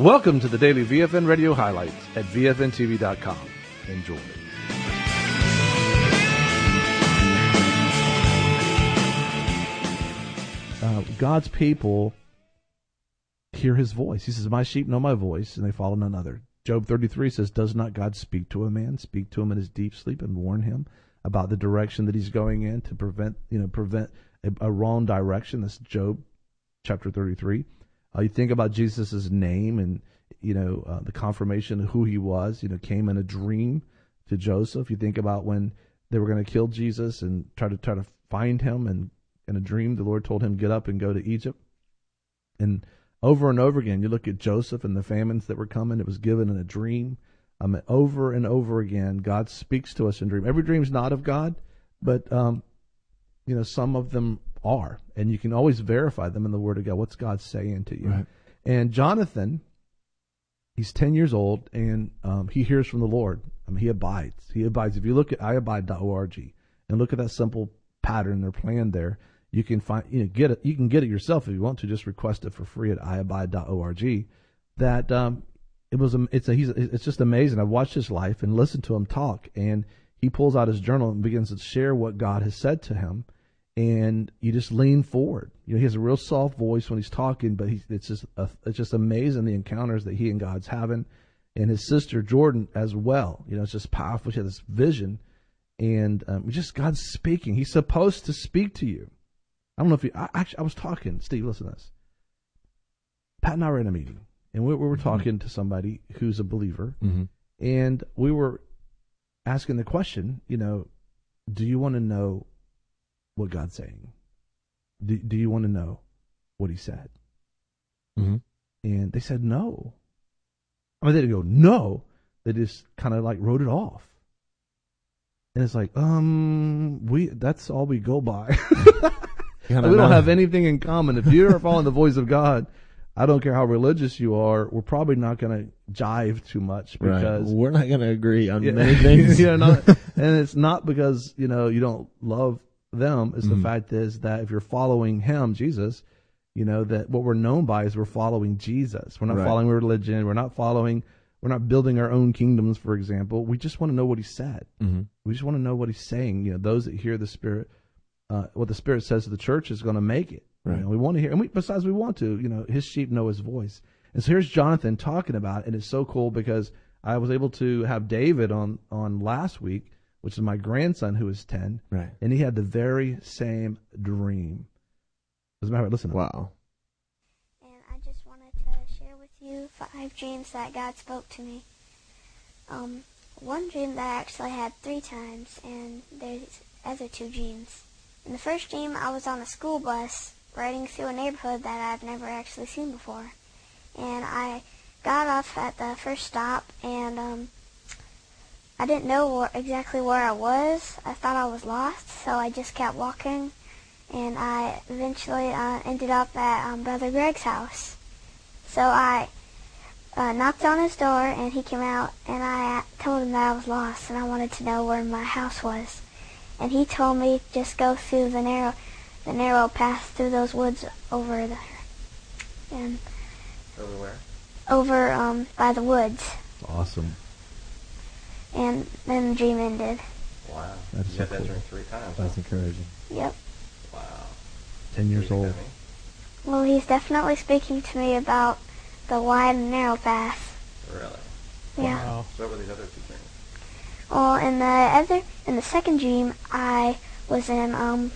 Welcome to the daily VFN radio highlights at VFNTV.com. Enjoy. God's people hear his voice. He says, my sheep know my voice, and they follow none other. Job 33 says, does not God speak to a man, speak to him in his deep sleep, and warn him about the direction that he's going in to prevent a wrong direction? That's Job chapter 33. You think about Jesus' name and, the confirmation of who he was, came in a dream to Joseph. You think about when they were going to kill Jesus and try to find him, and in a dream, the Lord told him, get up and go to Egypt. And over again, you look at Joseph and the famines that were coming. It was given in a dream. Over and over again, God speaks to us in dream. Every dream's not of God, but some of them are, and you can always verify them in the Word of God. What's God saying to you? Right. And Jonathan, he's 10 years old, and he hears from the Lord. He abides. He abides. If you look at iabide.org and look at that simple pattern or plan there, you can find, get it. You can get it yourself if you want to. Just request it for free at iabide.org. That it's just amazing. I've watched his life and listened to him talk, and he pulls out his journal and begins to share what God has said to him, and you just lean forward. He has a real soft voice when he's talking, but it's just amazing the encounters that he and God's having, and his sister Jordan as well. It's just powerful. She has this vision, and just God's speaking. He's supposed to speak to you. I don't know if I was talking, Steve, listen to this. Pat and I were in a meeting, and we were talking to somebody who's a believer, and we were asking the question, do you want to know what God's saying? Do you want to know what he said? And they said no. They didn't go no. They just kind of like wrote it off. And it's like, that's all we go by. We don't have anything in common. If you're following the voice of God, I don't care how religious you are, we're probably not going to jive too much, because we're not going to agree on many things. And it's not because, you don't love them. It's the fact is that if you're following him, Jesus, that what we're known by is we're following Jesus. We're not following religion. We're not building our own kingdoms, for example. We just want to know what he said. We just want to know what he's saying. Those that hear the Spirit, what the Spirit says to the church is going to make it. Right. We want to hear, and besides we want to, his sheep know his voice. And so here's Jonathan talking about it, and it's so cool because I was able to have David on last week, which is my grandson who is 10, right? And he had the very same dream. As a matter of fact, listen. Wow. And I just wanted to share with you 5 dreams that God spoke to me. One dream that I actually had 3 times, and there's other 2 dreams. In the first dream, I was on a school bus riding through a neighborhood that I've never actually seen before. And I got off at the first stop, and I didn't know exactly where I was. I thought I was lost, so I just kept walking, and I eventually ended up at Brother Greg's house. So I knocked on his door, and he came out, and I told him that I was lost, and I wanted to know where my house was. And he told me just go through the narrow path through those woods over there. And over where? Over by the woods. Awesome. And then the dream ended. Wow. That's you so got that cool. dream 3 times. That's encouraging. Yep. Wow. 10 years old. Well, he's definitely speaking to me about the wide and narrow path. Really? Yeah. Wow. So what were these other 2 dreams? Well, in the second dream, I was in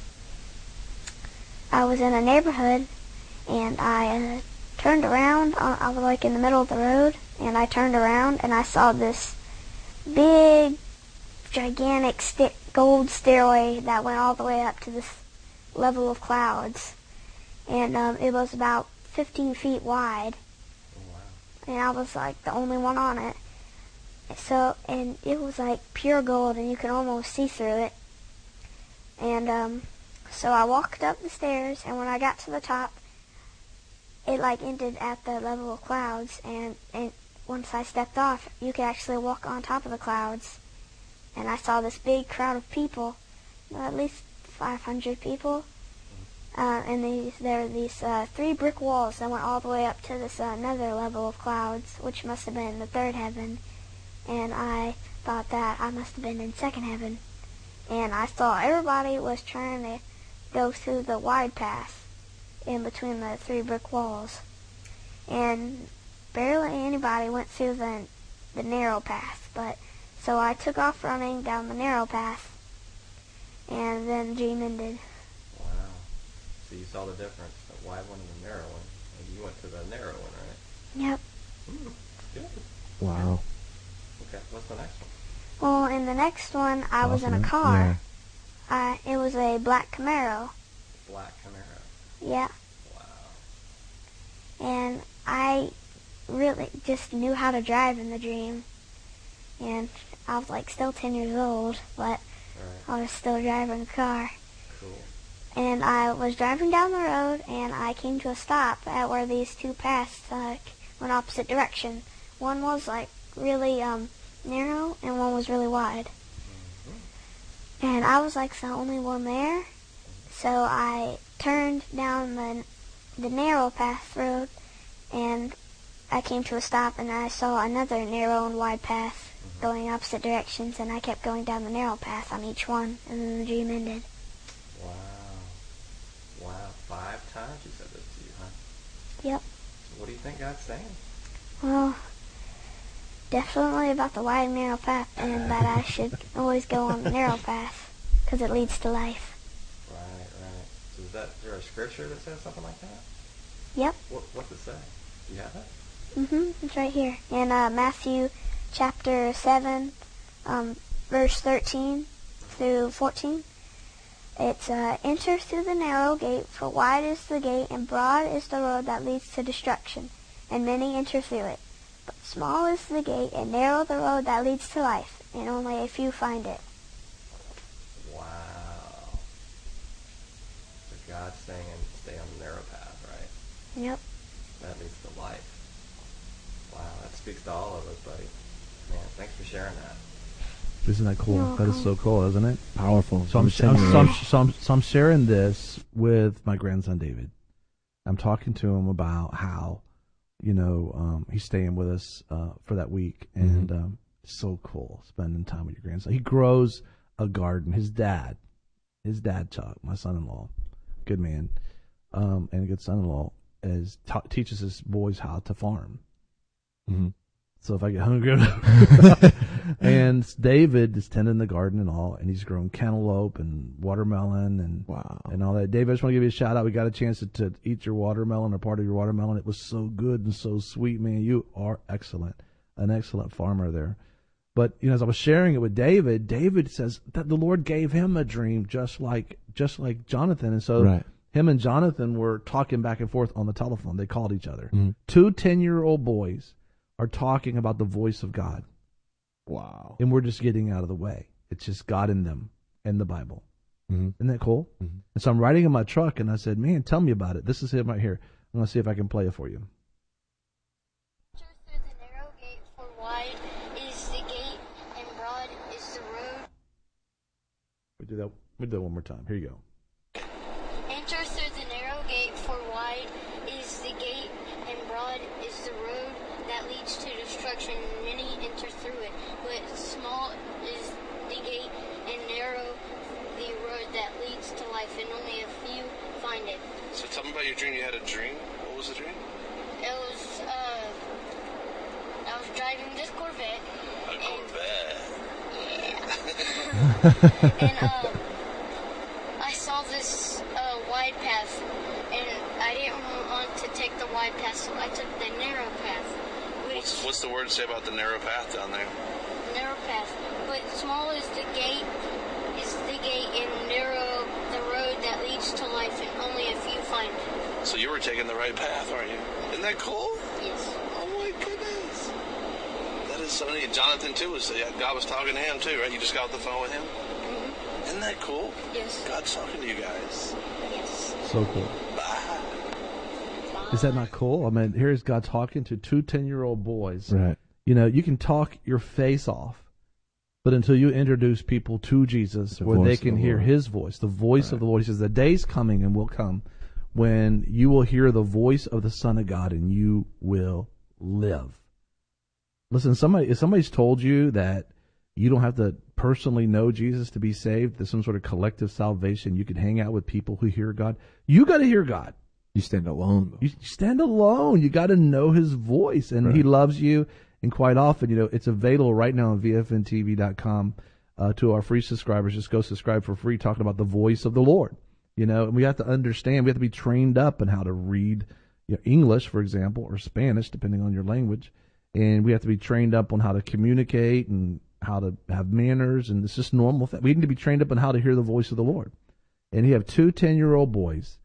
a neighborhood, and I turned around. I was like in the middle of the road, and I turned around, and I saw this big, gigantic gold stairway that went all the way up to this level of clouds, and it was about 15 feet wide. Oh, wow. And I was like the only one on it. So, and it was like pure gold, and you could almost see through it. And so I walked up the stairs, and when I got to the top, it like ended at the level of clouds, and once I stepped off, you could actually walk on top of the clouds. And I saw this big crowd of people, at least 500 people, and there were these 3 brick walls that went all the way up to this another level of clouds, which must have been the 3rd heaven. And I thought that I must have been in 2nd heaven. And I saw everybody was trying to go through the wide path in between the 3 brick walls. And barely anybody went through the narrow path. But so I took off running down the narrow path, and then the dream ended. Wow. So you saw the difference, the wide one and the narrow one. And you went to the narrow one, right? Yep. Good. Wow. Okay, what's the next one? Well, in the next one, I was in a Awesome. car. It was a black Camaro. Black Camaro. Yeah. Wow. And I really just knew how to drive in the dream. And I was like still 10 years old, but Right. I was still driving the car. Cool. And I was driving down the road, and I came to a stop at where these 2 paths went opposite direction. One was like really narrow, and one was really wide. And I was like the only one there, so I turned down the narrow path road, and I came to a stop, and I saw another narrow and wide path going opposite directions, and I kept going down the narrow path on each one, and then the dream ended. Wow. Wow. 5 times you said this to you, huh? Yep. So what do you think God's saying? Well, definitely about the wide and narrow path, and that I should always go on the narrow path, because it leads to life. Right, right. So is there a scripture that says something like that? Yep. What's it say? Do you have that? It's right here. In Matthew chapter 7, verse 13 through 14. It's, enter through the narrow gate, for wide is the gate, and broad is the road that leads to destruction, and many enter through it. But small is the gate, and narrow the road that leads to life, and only a few find it. Wow. So God's saying stay on the narrow path, right? Yep. That leads to life. Wow, that speaks to all of us, buddy. Man, thanks for sharing that. Isn't that cool? You're That is so cool, isn't it? Powerful. So I'm sharing this with my grandson David. I'm talking to him about how, he's staying with us for that week, and so cool spending time with your grandson. He grows a garden. His dad, Chuck, my son-in-law, good man, and a good son-in-law, teaches his boys how to farm. Mm-hmm. So if I get hungry, and David is tending the garden and all, and he's growing cantaloupe and watermelon and all that. David, I just want to give you a shout out. We got a chance to eat your watermelon or part of your watermelon. It was so good and so sweet, man. You are excellent, an excellent farmer there. But as I was sharing it with David, David says that the Lord gave him a dream, just like Jonathan, and so him and Jonathan were talking back and forth on the telephone. They called each other. 2 10-year-old boys are talking about the voice of God. Wow. And we're just getting out of the way. It's just God in them and the Bible. Isn't that cool? And so I'm riding in my truck, and I said, man, tell me about it. This is him right here. I'm going to see if I can play it for you. Enter through the narrow gate, for wide is the gate, and broad is the road. We do that one more time. Here you go. Enter through the narrow gate, for wide is the gate, and broad is the road that leads to destruction, and many enter through it. But small is the gate, and narrow the road that leads to life, and only a few find it. So tell me about your dream. You had a dream? What was the dream? It was, I was driving this Corvette. A Corvette. Yeah. And, I saw this, wide path, and I didn't want to take the wide path, so I took the narrow path. What's the word say about the narrow path down there? Narrow path. But small is the gate, and narrow the road that leads to life, and only a few find it. So you were taking the right path, aren't you? Isn't that cool? Yes. Oh my goodness. That is so neat. Jonathan too God was talking to him too, right? You just got off the phone with him? Mm-hmm. Isn't that cool? Yes. God's talking to you guys. Yes. So cool. Bye. Is that not cool? I mean, here's God talking to 2 10-year-old boys. Right. You can talk your face off, But until you introduce people to Jesus, where they can hear His voice, the voice of the Lord, He says, the day's coming and will come when you will hear the voice of the Son of God and you will live. Listen, if somebody's told you that you don't have to personally know Jesus to be saved, there's some sort of collective salvation, you can hang out with people who hear God, you got to hear God. You stand alone, though. You stand alone. You got to know His voice, and He loves you. And quite often, it's available right now on VFNTV.com to our free subscribers. Just go subscribe for free, talking about the voice of the Lord. And we have to understand, we have to be trained up in how to read English, for example, or Spanish, depending on your language. And we have to be trained up on how to communicate and how to have manners. And it's just normal. We need to be trained up on how to hear the voice of the Lord. And you have two 10-year-old boys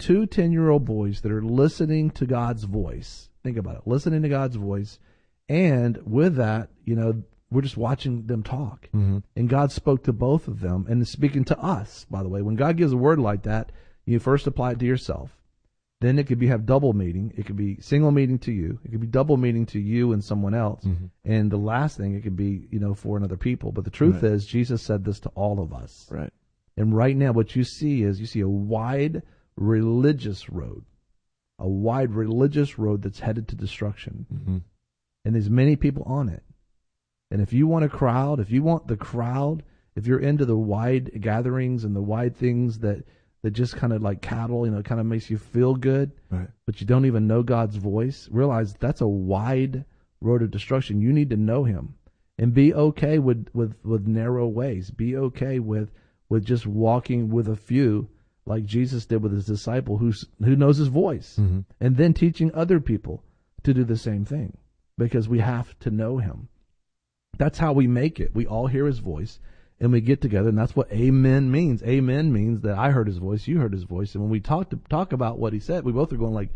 that are listening to God's voice. Think about it, listening to God's voice. And with that, we're just watching them talk. Mm-hmm. And God spoke to both of them and is speaking to us, by the way. When God gives a word like that, you first apply it to yourself. Then it could be have double meaning. It could be single meaning to you. It could be double meaning to you and someone else. Mm-hmm. And the last thing, it could be, for another people. But the truth is, Jesus said this to all of us. Right. And right now what you see is a wide religious road. A wide religious road that's headed to destruction. Mm-hmm. And there's many people on it. And if you want a crowd, if you're into the wide gatherings and the wide things that just kind of like cattle, kind of makes you feel good, right, but you don't even know God's voice, realize that's a wide road of destruction. You need to know Him and be okay with narrow ways. Be okay with just walking with a few, like Jesus did with His disciple who knows His voice, mm-hmm, and then teaching other people to do the same thing. Because we have to know Him. That's how we make it. We all hear His voice, and we get together, and that's what amen means. Amen means that I heard His voice, you heard His voice, and when we talk about what He said, we both are going like,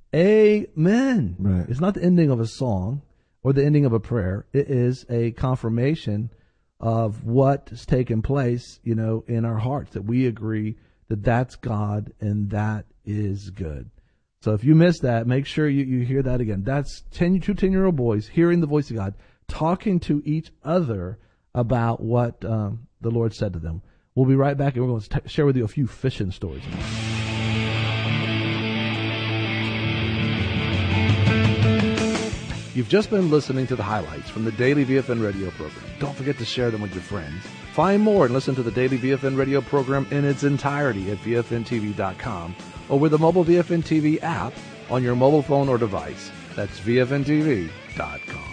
amen. Right. It's not the ending of a song or the ending of a prayer. It is a confirmation of what's taken place, in our hearts, that we agree that that's God and that is good. So if you missed that, make sure you hear that again. That's two 10-year-old boys hearing the voice of God, talking to each other about what the Lord said to them. We'll be right back, and we're going to share with you a few fishing stories. You've just been listening to the highlights from the Daily VFN radio program. Don't forget to share them with your friends. Find more and listen to the Daily VFN radio program in its entirety at VFNTV.com. or with the mobile VFN TV app on your mobile phone or device. That's VFNTV.com.